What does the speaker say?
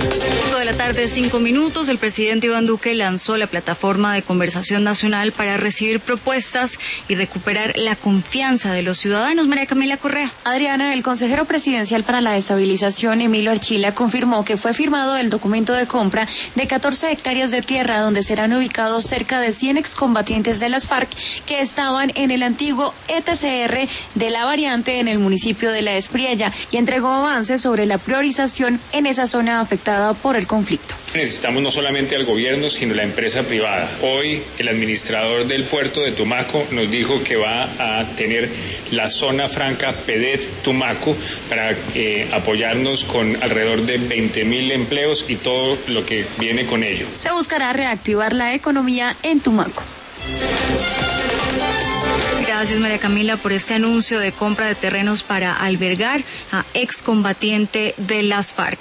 De la tarde, 5 minutos, el presidente Iván Duque lanzó la plataforma de conversación nacional para recibir propuestas y recuperar la confianza de los ciudadanos. María Camila Correa. Adriana, el consejero presidencial para la estabilización, Emilio Archila, confirmó que fue firmado el documento de compra de 14 hectáreas de tierra donde serán ubicados cerca de 100 excombatientes de las FARC que estaban en el antiguo ETCR de la Variante en el municipio de La Espriella y entregó avances sobre la priorización en esa zona afectada por el conflicto. Necesitamos no solamente al gobierno, sino la empresa privada. Hoy el administrador del puerto de Tumaco nos dijo que va a tener la zona franca PEDET-Tumaco para apoyarnos con alrededor de 20.000 empleos y todo lo que viene con ello. Se buscará reactivar la economía en Tumaco. Gracias, María Camila, por este anuncio de compra de terrenos para albergar a excombatiente de las FARC.